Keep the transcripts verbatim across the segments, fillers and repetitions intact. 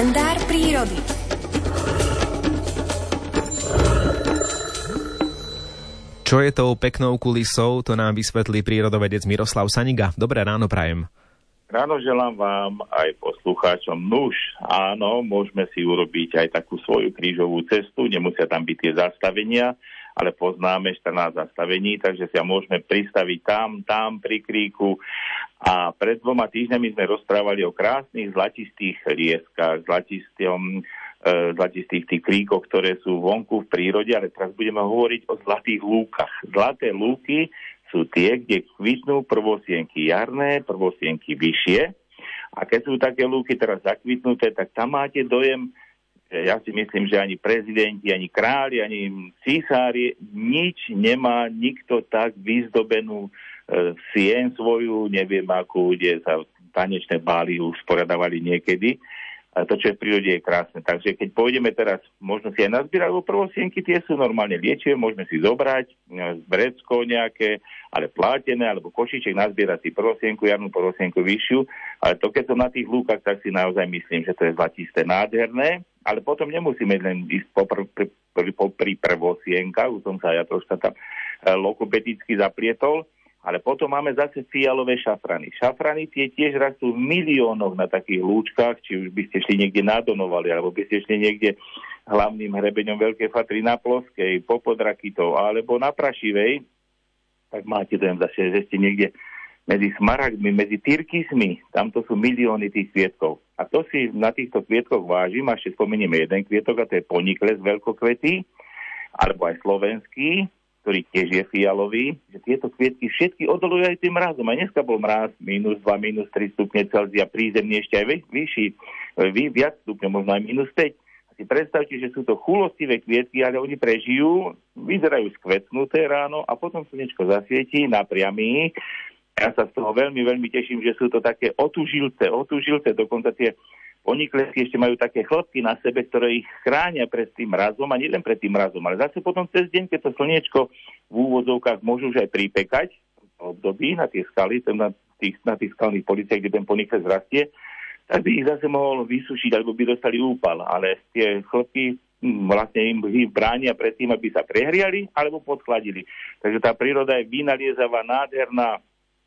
Kalendár prírody. Čo je tou peknou kulisou, to nám vysvetlí prírodovedec Miroslav Saniga. Dobré ráno prajem. Ráno želám vám aj poslucháčom. Nuž, áno, môžeme si urobiť aj takú svoju krížovú cestu, nemusia tam byť tie zastavenia, ale poznáme štrnásť zastavení, takže sa môžeme pristaviť tam, tam pri kríku. A pred dvoma týždňami sme rozprávali o krásnych zlatistých rieskach, zlatistom, e, zlatistých tých kríkoch, ktoré sú vonku v prírode, ale teraz budeme hovoriť o zlatých lúkach. Zlaté lúky sú tie, kde kvitnú prvosienky jarné, prvosienky vyššie. A keď sú také lúky teraz zakvitnuté, tak tam máte dojem, ja si myslím, že ani prezidenti, ani králi, ani císári, nič nemá nikto tak vyzdobenú e, sieň svoju, neviem akú, kde sa tanečné bály usporiadavali niekedy. A to, čo je v prírode, je krásne. Takže keď pôjdeme teraz, možno si aj nazbierať, lebo prvosienky, tie sú normálne liečivé, môžeme si zobrať brecko nejaké, ale plátené, alebo košiček, nazbierať si prvosienku, jarnú prvosienku vyššiu. Ale to, keď som na tých lúkach, tak si naozaj myslím, že to je zlatisté, nádherné. Ale potom nemusíme len ísť popr, pri, pri, pri prvosienka, už som sa ja troška tam lokopedicky zaplietol. Ale potom máme zase fialové šafrany. Šafrany tie tiež rastú v miliónoch na takých lúčkach, či už by ste šli niekde na Donovali, alebo by ste šli niekde hlavným hrebeňom Veľkej Fatry na Ploskej, popod Rakitov, alebo na Prašivej, tak máte dojem zase, že ste niekde medzi smaragdmi, medzi tyrkismi, tamto sú milióny tých kvietkov. A to si na týchto kvietkoch vážim, a ešte spomenieme jeden kvietok, a to je ponikles veľkokvetý, alebo aj slovenský, ktorý tiež je fialový, že tieto kvietky všetky odolujú aj tým mrazom. A dneska bol mraz minus dva, minus tri stupne Celzia, prízemne ešte aj vyšší, vy, viac stupňov, možno aj minus päť. A si predstavte, že sú to chulostivé kvietky, ale oni prežijú, vyzerajú skvetnuté ráno a potom slnečko zasvietí, napriamí. Ja sa z toho veľmi, veľmi teším, že sú to také otužilce, otužilce, dokonca tie poniklesy ešte majú také chlopky na sebe, ktoré ich chránia pred tým mrazom, a nielen pred tým mrazom, ale zase potom cez deň, keď to slniečko v úvodzovkách môžu už aj pripekať v období na tie skaly, na tých, na tých skalných policiach, kde ten ponikles rastie, tak by ich zase mohol vysušiť, alebo by dostali úpal. Ale tie chlopky vlastne im bránia pred tým, aby sa prehriali alebo podchladili. Takže tá príroda je vynaliezavá, nádherná,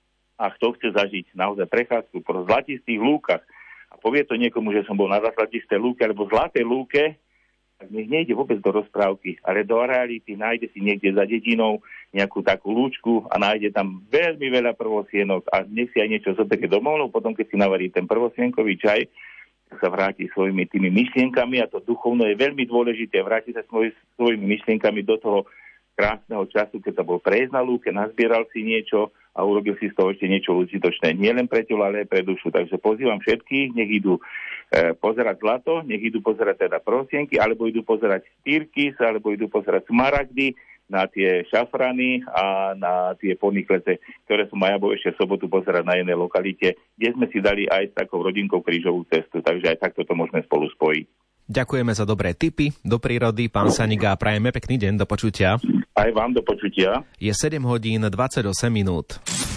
a kto chce zažiť naozaj prechádzku po zlatistých lúkach a povie to niekomu, že som bol na zlatisté lúke alebo zlaté lúke, tak nech nejde vôbec do rozprávky, ale do reality, nájde si niekde za dedinou nejakú takú lúčku a nájde tam veľmi veľa prvosienok a nech si aj niečo zoberie domov, no potom keď si navarí ten prvosienkový čaj, tak sa vráti svojimi tými myšlienkami, a to duchovno je veľmi dôležité, vráti sa svoj, svojimi myšlienkami do toho krásneho času, keď sa bol prejsť na lúke, nazbieral si niečo a urobil si z toho ešte niečo užitočné. Nie len pre telo, ale aj pre dušu. Takže pozývam všetkých, nech idú e, pozerať zlato, nech idú pozerať teda prosienky, alebo idú pozerať tyrkis, alebo idú pozerať smaragdy, na tie šafrany a na tie poniklece, ktoré som aj ja bol ešte v sobotu pozerať na jednej lokalite, kde sme si dali aj s takou rodinkou krížovú cestu. Takže aj takto to môžeme spolu spojiť. Ďakujeme za dobré tipy do prírody, pán Saniga, a prajeme pekný deň, do počutia. Aj vám do počutia. Je sedem hodín dvadsaťosem minút.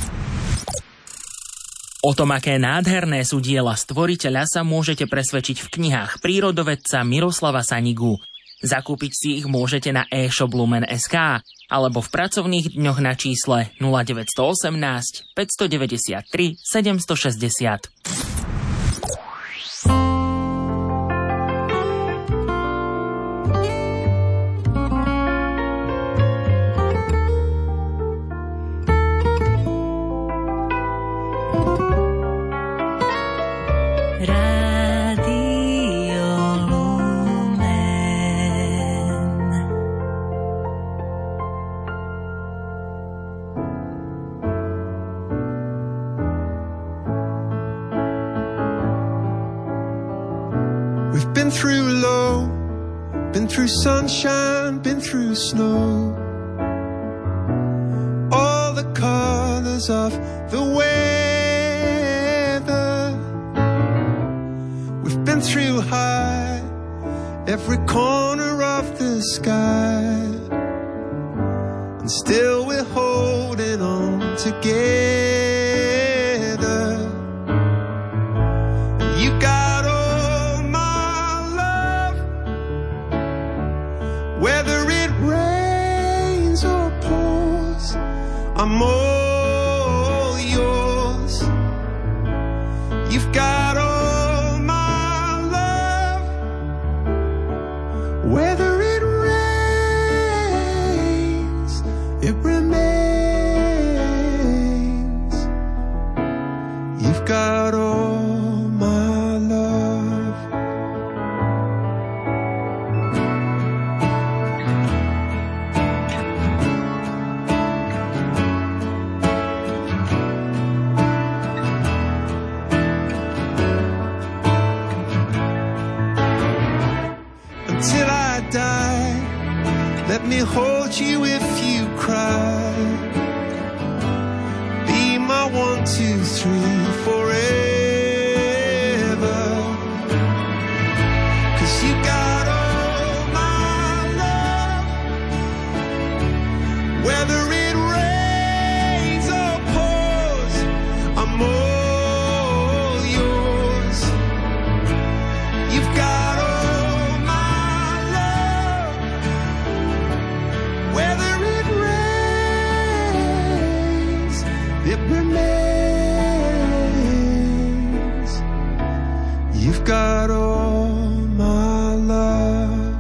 O tom, aké nádherné sú diela stvoriteľa, sa môžete presvedčiť v knihách prírodovedca Miroslava Sanigu. Zakúpiť si ich môžete na e-shop lumen bodka es ká alebo v pracovných dňoch na čísle nula deväť jedna osem päť deväť tri sedem šesť nula. We've been through low, been through sunshine, been through snow. All the colors of the weather. We've been through high, every corner of the sky. And still we're holding on together. You got all my Let me hold you if you cry. Be my one, two, three forever. 'Cause you got all my love. Whether it rains or pours, I'm all yours. You've got all my love. Whether it rains, it remains. You've got all my love.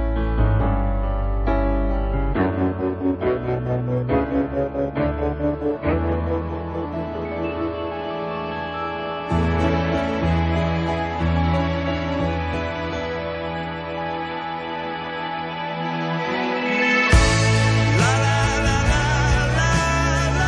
La la la la la la.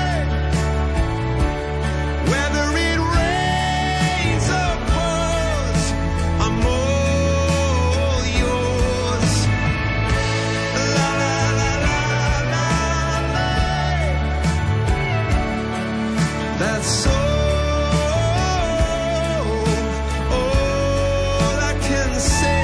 Whether it rains or pours, I'm all yours. La la la la la la. That's all, all I can say.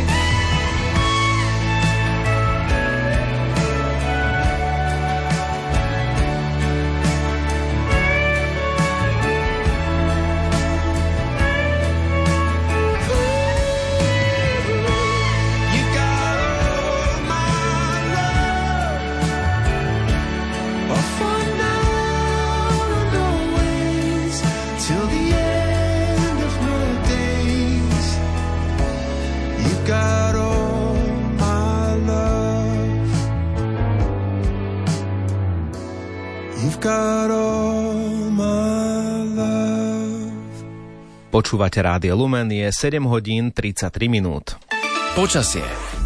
You got all my love. Oh, for now and always, till the end of my days. You got all my love. You've got all my love. Počúvate Rádio Lumen, je sedem hodín tridsaťtri minút. Počasie.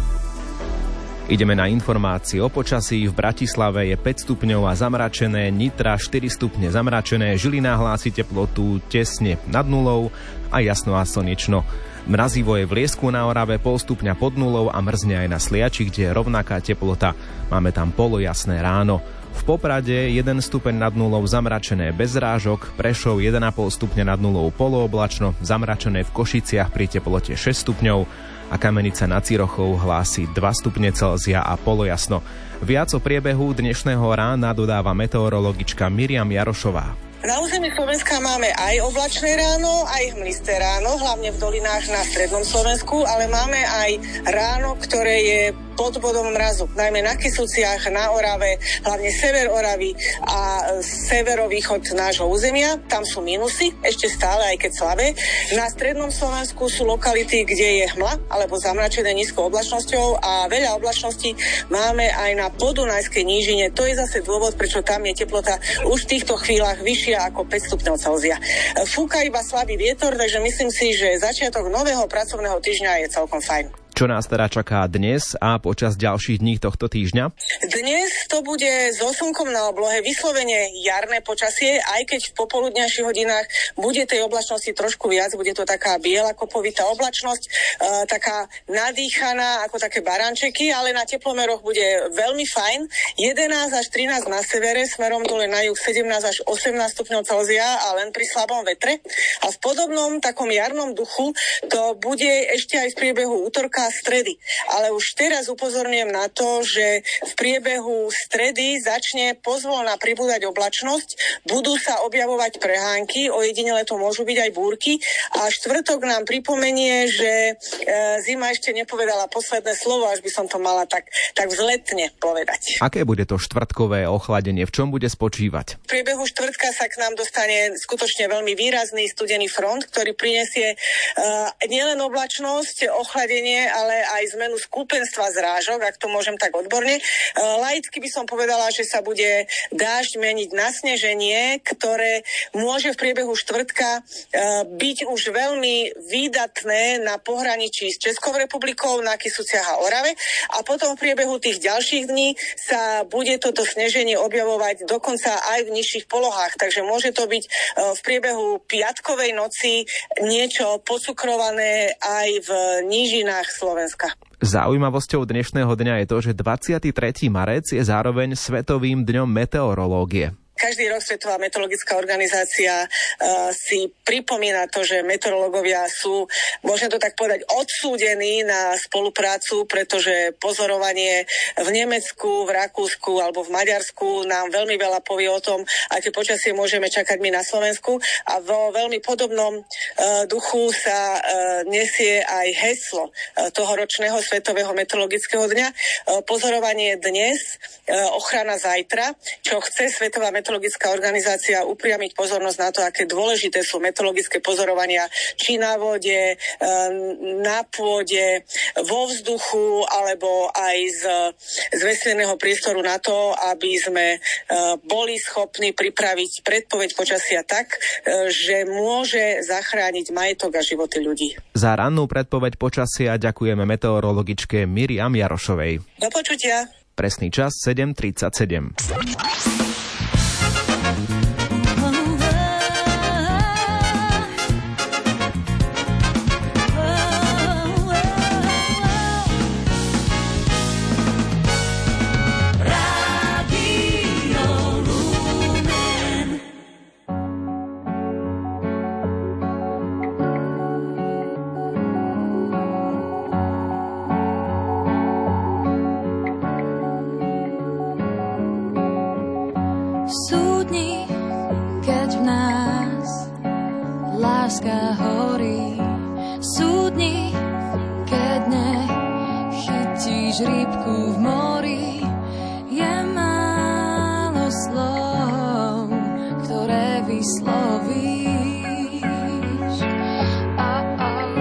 Ideme na informácie o počasí. V Bratislave je päť stupňov a zamračené, Nitra štyri stupne zamračené, Žilina hlási teplotu tesne nad nulou a jasno a slnečno. Mrazivo je v Liesku na Orave pol stupňa pod nulou a mrzne aj na Sliači, kde je rovnaká teplota. Máme tam polojasné ráno. V Poprade jeden stupeň nad nulou zamračené bez zrážok, Prešov jeden a pol stupňa nad nulou polooblačno, zamračené v Košiciach pri teplote šesť stupňov a Kamenica nad Cirochou hlási dva stupne Celzia a polojasno. Viac o priebehu dnešného rána dodáva meteorologička Miriam Jarošová. Na území Slovenska máme aj oblačné ráno, aj hmlisté ráno, hlavne v dolinách na strednom Slovensku, ale máme aj ráno, ktoré je pod bodom mrazu, najmä na Kysuciach, na Orave, hlavne sever Oravy a severovýchod nášho územia. Tam sú minusy, ešte stále, aj keď slabé. Na strednom Slovensku sú lokality, kde je hmla alebo zamračené nízkou oblačnosťou a veľa oblačností máme aj na podunajskej nížine. To je zase dôvod, prečo tam je teplota už v týchto chvíľach vyššia ako päť stupňov Celzia. Fúka iba slabý vietor, takže myslím si, že začiatok nového pracovného týždňa je celkom fajn. Čo nás teda čaká dnes a počas ďalších dní tohto týždňa? Dnes to bude so slnkom na oblohe, vyslovene jarné počasie, aj keď v popoludňajších hodinách bude tej oblačnosti trošku viac, bude to taká biela kopovitá oblačnosť, e, taká nadýchaná ako také barančeky, ale na teplomeroch bude veľmi fajn. jedenásť až trinásť na severe, smerom dole na juh sedemnásť až osemnásť stupňov Celzia a len pri slabom vetre. A v podobnom takom jarnom duchu to bude ešte aj v priebehu útorka stredy. Ale už teraz upozorňujem na to, že v priebehu stredy začne pozvolna pribúdať oblačnosť, budú sa objavovať prehánky, ojedinele to môžu byť aj búrky a štvrtok nám pripomenie, že e, zima ešte nepovedala posledné slovo, až by som to mala tak, tak vzletne povedať. Aké bude to štvrtkové ochladenie? V čom bude spočívať? V priebehu štvrtka sa k nám dostane skutočne veľmi výrazný studený front, ktorý prinesie e, nielen oblačnosť, ochladenie, ale aj zmenu skúpenstva zrážok, ak to môžem tak odborne. Laicky by som povedala, že sa bude dážď meniť na sneženie, ktoré môže v priebehu štvrtka byť už veľmi výdatné na pohraničí s Českou republikou, na Kysuciach a Orave a potom v priebehu tých ďalších dní sa bude toto sneženie objavovať dokonca aj v nižších polohách, takže môže to byť v priebehu piatkovej noci niečo pocukrované aj v nížinách Slovenska. Zaujímavosťou dnešného dňa je to, že dvadsiateho tretieho marca je zároveň Svetovým dňom meteorológie. Každý rok Svetová meteorologická organizácia uh, si pripomína to, že meteorológovia sú, môžem to tak povedať, odsúdení na spoluprácu, pretože pozorovanie v Nemecku, v Rakúsku alebo v Maďarsku nám veľmi veľa povie o tom, aké počasie môžeme čakať my na Slovensku. A vo veľmi podobnom uh, duchu sa uh, nesie aj heslo uh, tohoročného Svetového meteorologického dňa. Uh, pozorovanie dnes, uh, ochrana zajtra, čo chce Svetová meteorologická meteorologická organizácia upriamiť pozornosť na to, aké dôležité sú meteorologické pozorovania či na vode, na pôde, vo vzduchu alebo aj z, z vesmírneho priestoru na to, aby sme boli schopní pripraviť predpoveď počasia tak, že môže zachrániť majetok a životy ľudí. Za rannú predpoveď počasia ďakujeme meteorologičke Miriam Jarošovej. Do počutia. Presný čas sedem tridsaťsedem. Sú dni, keď v nás láska horí. Sú dni, keď nechytíš rybku v mori. Je málo slov, ktoré vyslovíš. Oh, oh.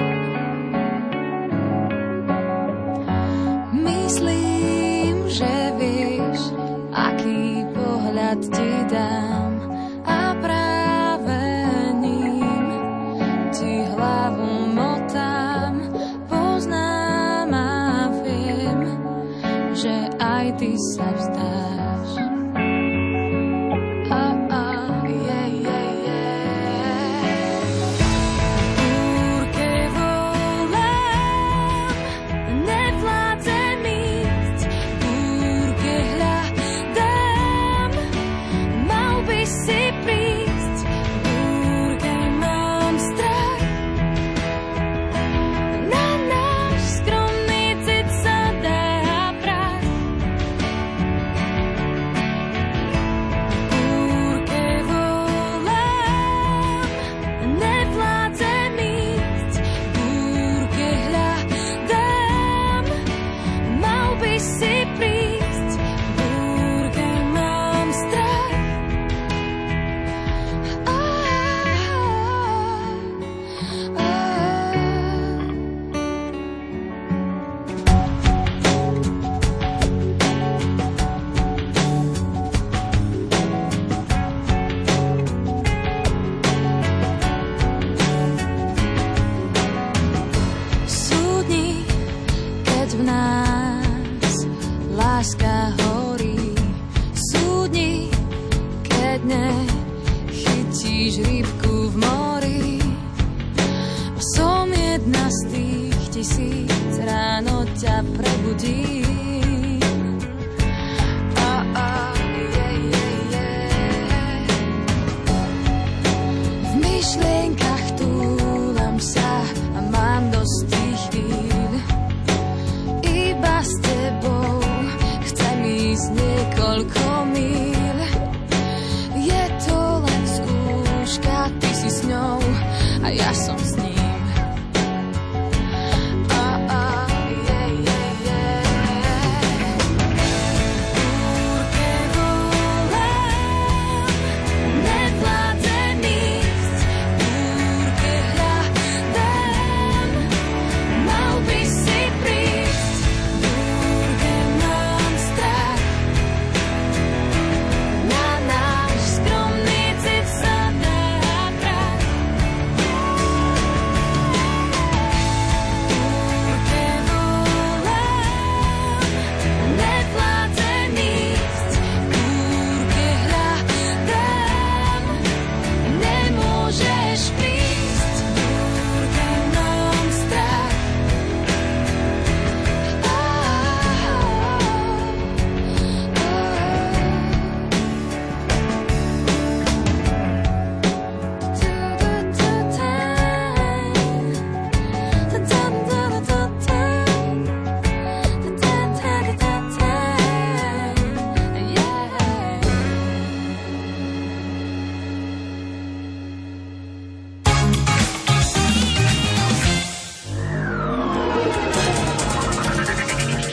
Myslím, že vieš, aký pohľad ti dám a práve ním ti hlavu motám. Poznám a viem, že aj ty sa vzdáš. Oh, oh, yeah, yeah, yeah. Búrke volám, nevládzem ísť. Búrke hľadám, mal by si prísť. Búrke mám strach, na náš skromný cit sa dá prach. Búrke volám, nevládzem ísť. Búrke hľadám, mal by si prísť. Búrke mám strach. Oh, oh, oh. Sú dni, keď v nás láska horí. Sú dni, keď nechytíš rybku v mori. Som jedna z tých tisíc, ráno ťa prebudí. Oh, oh, yeah, yeah, yeah. V myšlienkach túlam sa a mám dosť tých chvíľ. Iba s tebou chcem ísť niekoľko míľ. Je to len skúška, ty si s ňou a ja som s ním. Oh, oh, yeah, yeah, yeah. Búrke volám, nevládzem ísť. Búrke hľadám, mal by si prísť. Búrke mám strach, na náš skromný cit sa dá prach.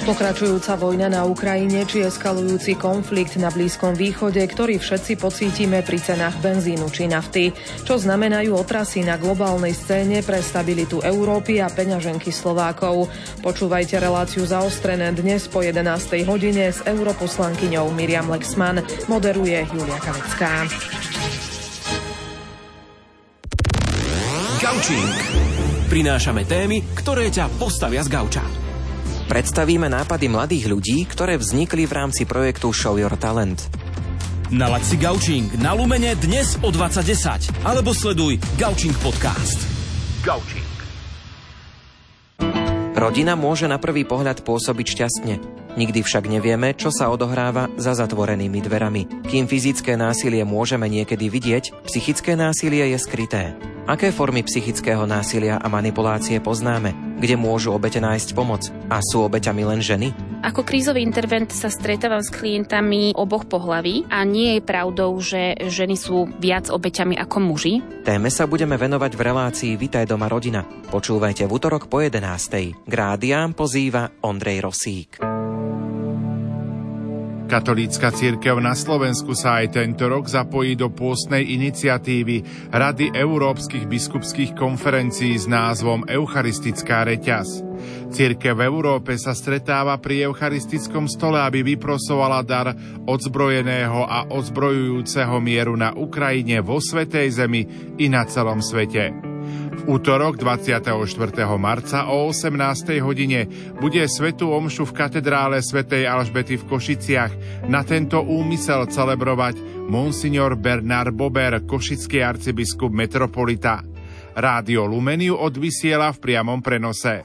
Pokračujúca vojna na Ukrajine či eskalujúci konflikt na Blízkom východe, ktorý všetci pocítime pri cenách benzínu či nafty, čo znamenajú otrasy na globálnej scéne pre stabilitu Európy a peňaženky Slovákov. Počúvajte reláciu Zaostrené dnes po jedenástej hodine s europoslankyňou Miriam Lexman. Moderuje Julia Kavecká. Gaučing. Prinášame témy, ktoré ťa postavia z gauča. Predstavíme nápady mladých ľudí, ktoré vznikli v rámci projektu Show Your Talent. Nalaď si Gaučing na Lumene dnes o dvadsať desať alebo sleduj Gaučing podcast. Gaučing. Rodina môže na prvý pohľad pôsobiť šťastne. Nikdy však nevieme, čo sa odohráva za zatvorenými dverami. Kým fyzické násilie môžeme niekedy vidieť, psychické násilie je skryté. Aké formy psychického násilia a manipulácie poznáme? Kde môžu obete nájsť pomoc? A sú obeťami len ženy? Ako krízový intervent sa stretávam s klientami oboch pohlaví a nie je pravdou, že ženy sú viac obeťami ako muži. Téme sa budeme venovať v relácii Vitaj doma rodina. Počúvajte v utorok po jedenástej. K rádiám pozýva Ondrej Rosík. Katolícka cirkev na Slovensku sa aj tento rok zapojí do pôstnej iniciatívy Rady európskych biskupských konferencií s názvom Eucharistická reťaz. Cirkev v Európe sa stretáva pri eucharistickom stole, aby vyprosovala dar odzbrojeného a odzbrojujúceho mieru na Ukrajine, vo Svätej Zemi i na celom svete. V útorok dvadsiateho štvrtého marca o osemnástej hodine bude svätú omšu v katedrále svätej Alžbety v Košiciach na tento úmysel celebrovať monsignor Bernard Bober, košický arcibiskup metropolita. Rádio Lumeniu odvysiela v priamom prenose.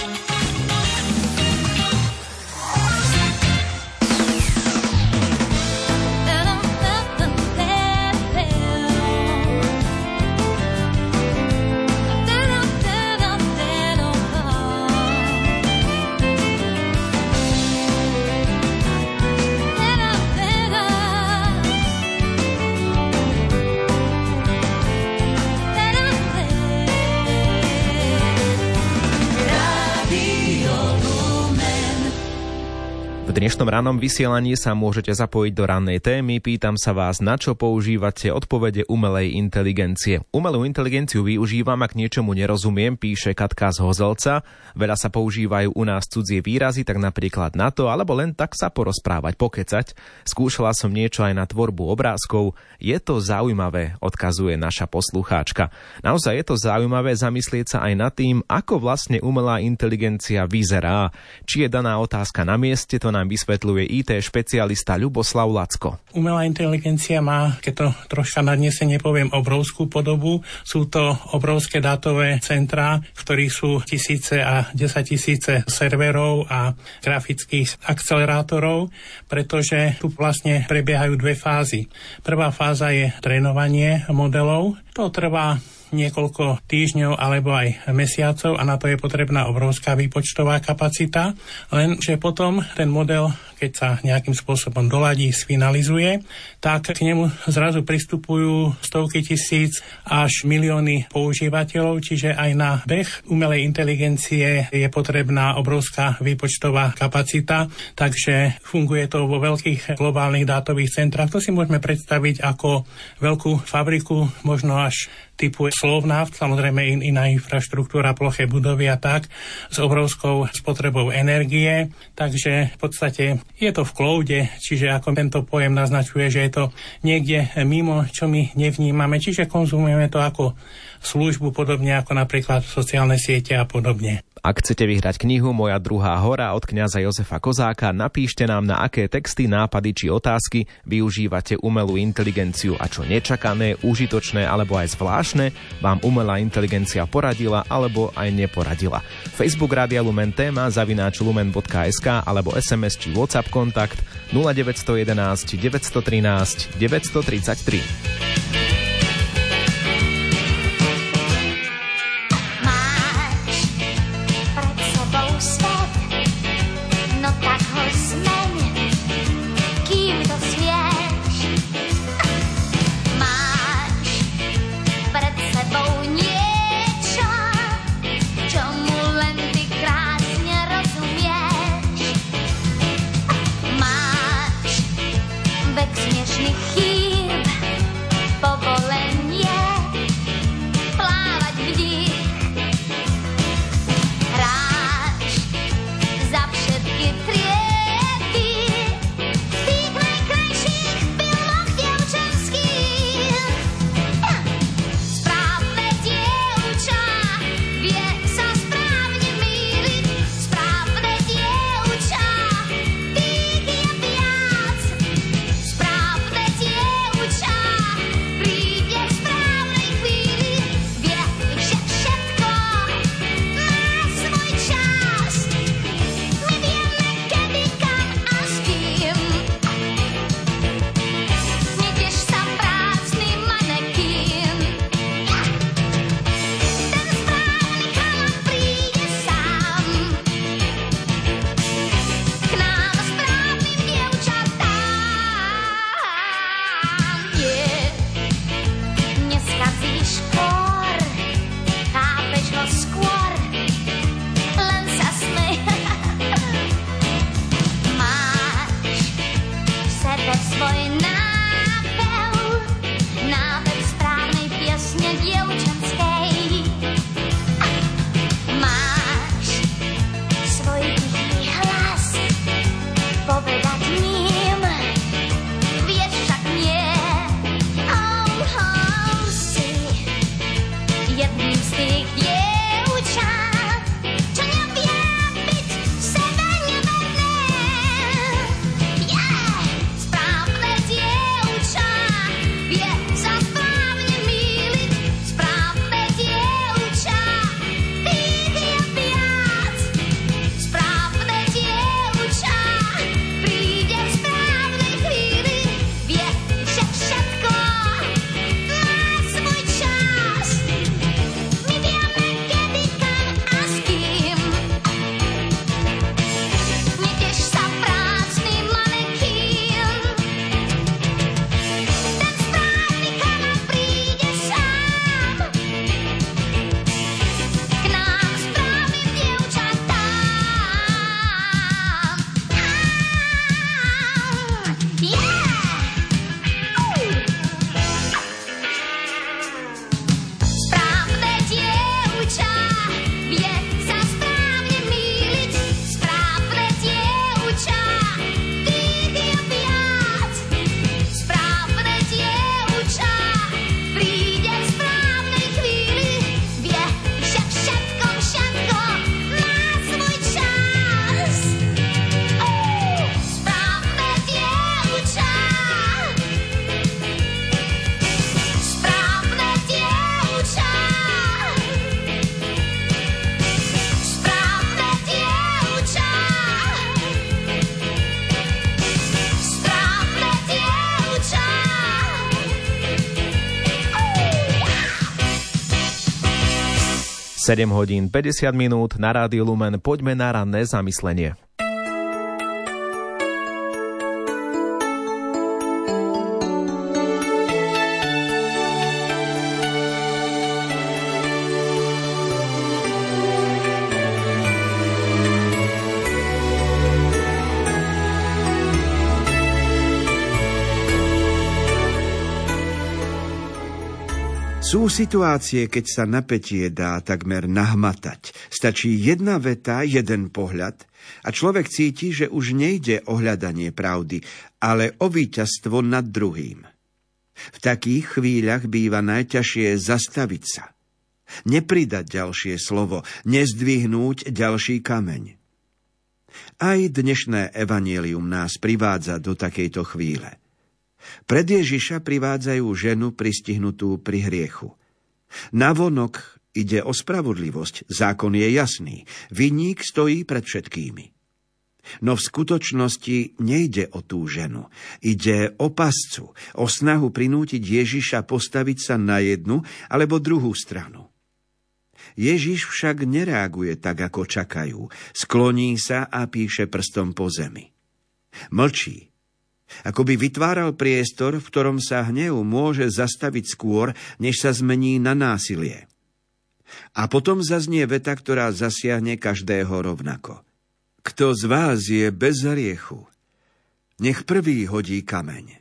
V dnešnom rannom vysielaní sa môžete zapojiť do rannej témy. Pýtam sa vás, na čo používate odpovede umelej inteligencie. Umelú inteligenciu využívam, ak niečomu nerozumiem, píše Katka z Hozelca. Veľa sa používajú u nás cudzie výrazy, tak napríklad na to, alebo len tak sa porozprávať, pokecať. Skúšala som niečo aj na tvorbu obrázkov. Je to zaujímavé, odkazuje naša poslucháčka. Naozaj je to zaujímavé zamyslieť sa aj nad tým, ako vlastne umelá inteligencia vyzerá. Či je daná otázka na mieste, to nám vysvetľuje í té špecialista Ľuboslav Lacko. Umelá inteligencia má, keď to troška nadnesene poviem, obrovskú podobu. Sú to obrovské dátové centrá, v ktorých sú tisíce a desaťtisíce serverov a grafických akcelerátorov, pretože tu vlastne prebiehajú dve fázy. Prvá fáza je trénovanie modelov. To trvá niekoľko týždňov alebo aj mesiacov a na to je potrebná obrovská výpočtová kapacita, lenže potom ten model, keď sa nejakým spôsobom doladí, sfinalizuje, tak k nemu zrazu pristupujú stovky tisíc až milióny používateľov, čiže aj na beh umelej inteligencie je potrebná obrovská výpočtová kapacita, takže funguje to vo veľkých globálnych dátových centrách. To si môžeme predstaviť ako veľkú fabriku, možno až typu Slovnaft, samozrejme in, iná infraštruktúra, ploché budovy a tak, s obrovskou spotrebou energie. Takže v podstate je to v cloude, čiže ako tento pojem naznačuje, že je to niekde mimo, čo my nevnímame, čiže konzumujeme to ako službu, podobne ako napríklad sociálne siete a podobne. Ak chcete vyhrať knihu Moja druhá hora od kňaza Jozefa Kozáka, napíšte nám, na aké texty, nápady či otázky využívate umelú inteligenciu a čo nečakané, užitočné alebo aj zvláštne vám umelá inteligencia poradila alebo aj neporadila. Facebook Rádia Lumen, téma zavináč lumen bodka es ká alebo es em es či WhatsApp kontakt nula deväť jedna jedna deväť jedna tri deväť tri tri. sedem hodín päťdesiat minút na Rádiu Lumen. Poďme na ranné zamyslenie. Sú situácie, keď sa napätie dá takmer nahmatať. Stačí jedna veta, jeden pohľad a človek cíti, že už nejde o hľadanie pravdy, ale o víťazstvo nad druhým. V takých chvíľach býva najťažšie zastaviť sa. Nepridať ďalšie slovo, nezdvihnúť ďalší kameň. Aj dnešné evanjelium nás privádza do takejto chvíle. Pred Ježiša privádzajú ženu pristihnutú pri hriechu. Navonok ide o spravodlivosť, zákon je jasný, vinník stojí pred všetkými. No v skutočnosti nejde o tú ženu, ide o pascu, o snahu prinútiť Ježiša postaviť sa na jednu alebo druhú stranu. Ježiš však nereaguje tak, ako čakajú, skloní sa a píše prstom po zemi. Mlčí. Ako by vytváral priestor, v ktorom sa hnev môže zastaviť skôr, než sa zmení na násilie. A potom zaznie veta, ktorá zasiahne každého rovnako. Kto z vás je bez hriechu, nech prvý hodí kameň.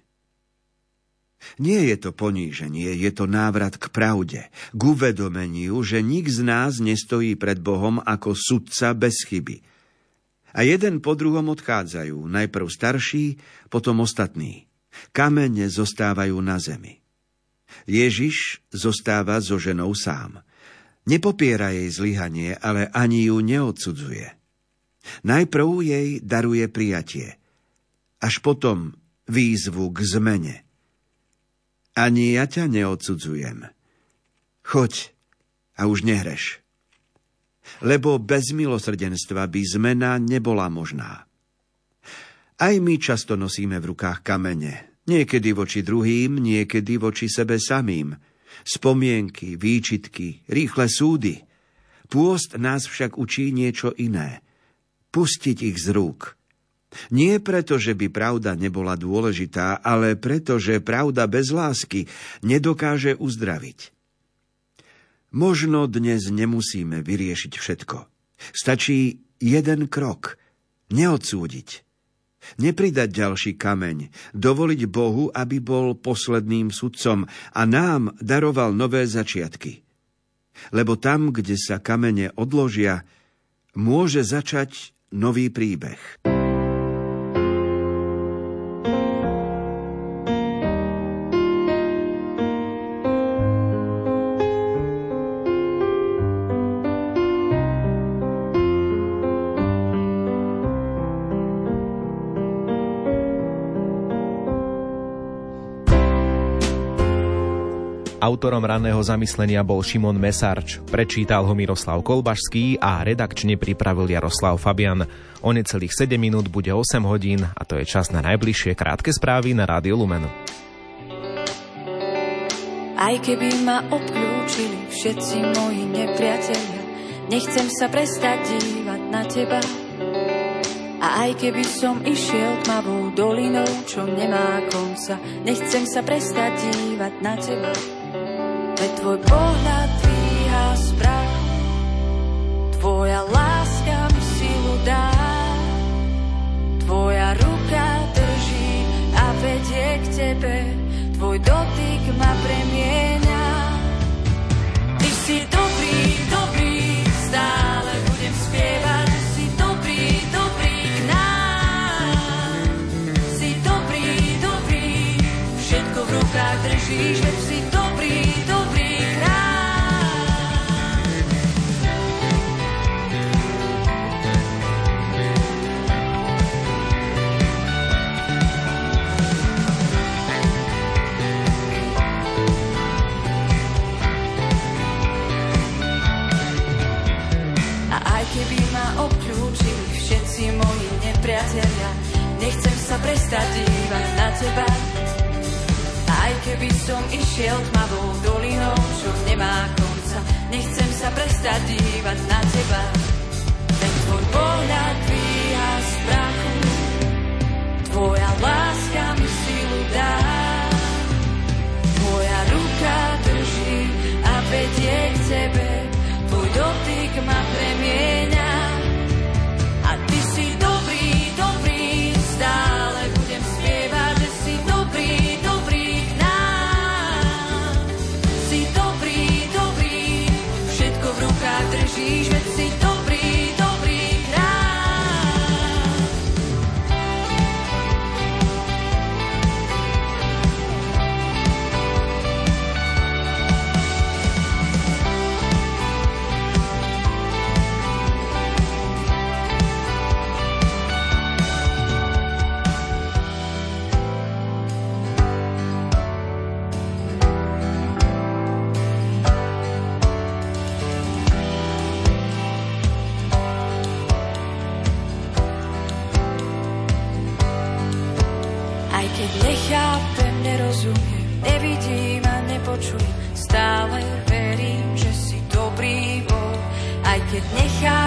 Nie je to poníženie, je to návrat k pravde, k uvedomeniu, že nik z nás nestojí pred Bohom ako sudca bez chyby. A jeden po druhom odchádzajú, najprv starší, potom ostatní. Kamene zostávajú na zemi. Ježiš zostáva so ženou sám. Nepopiera jej zlyhanie, ale ani ju neodsudzuje. Najprv jej daruje prijatie, až potom výzvu k zmene. Ani ja ťa neodsudzujem. Choď a už nehreš. Lebo bez milosrdenstva by zmena nebola možná. Aj my často nosíme v rukách kamene, niekedy voči druhým, niekedy voči sebe samým. Spomienky, výčitky, rýchle súdy. Pôst nás však učí niečo iné. Pustiť ich z rúk. Nie preto, že by pravda nebola dôležitá, ale preto, že pravda bez lásky nedokáže uzdraviť. Možno dnes nemusíme vyriešiť všetko. Stačí jeden krok. Neodsúdiť. Nepridať ďalší kameň. Dovoliť Bohu, aby bol posledným sudcom a nám daroval nové začiatky. Lebo tam, kde sa kamene odložia, môže začať nový príbeh. Autorom ranného zamyslenia bol Šimon Mesarč, prečítal ho Miroslav Kolbašský a redakčne pripravil Jaroslav Fabian. O necelých sedem minút bude osem hodín a to je čas na najbližšie krátke správy na Rádiu Lumen. Aj keby ma obklúčili všetci moji nepriatelia, nechcem sa prestať dívať na teba. A aj keby som išiel tmavou dolinou, čo nemá konca, nechcem sa prestať dívať na teba. Veď tvoj pohľad dvíha správ, tvoja láska mi silu dá, tvoja ruka drží a vedie k tebe, tvoj dotyk ma premieňa. Ty si dobrý, dobrý, stále budem spievať, si dobrý, dobrý k nám. Si dobrý, dobrý, všetko v rukách držíš, veď si dobrý, dobrý k nám. A aj keby ma obklúčili všetci moji nepriatelia, nechcem sa prestať dívať na teba. Aj keby som išiel tmavou dolinou, čo nemá konca, nechcem sa prestať sa dívať na teba. Ten tvoj pohľad dvíha z prachu, tvoja láska mi silu dá. Moja ruka drží a vedie k tebe, tvoj dotyk ma premieňa. A ty si dobrý, dobrý, stále budem spievať, že si dobrý, dobrý k nám. Si dobrý, dobrý, všetko v rukách držíš, veď si dobrý, dobrý k nám. Aj keď nechápem, nerozumiem, nevidím a nepočujem, stále verím, že si dobrý Boh. Aj keď nechápem,